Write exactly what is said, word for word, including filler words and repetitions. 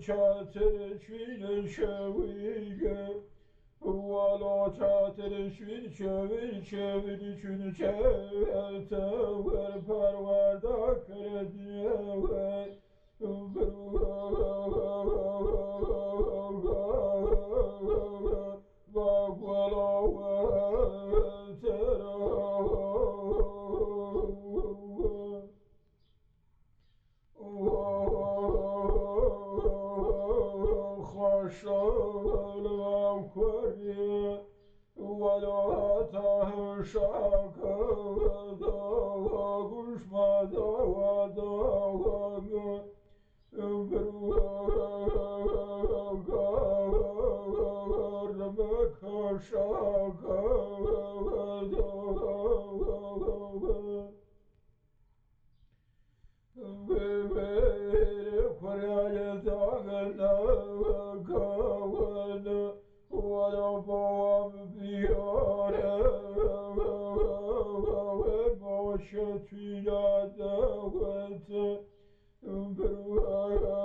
çatır şvil şevil Valo çatır şvil şevil şevil şün çevte ver parvarda krediye ver Bak valo tera خشال و کری ولا تهشاک دا گوش مدا و دا بروگر بکشاک دا Kur'an dağına kavana Valla babam biyare Ve boşa tüyla davete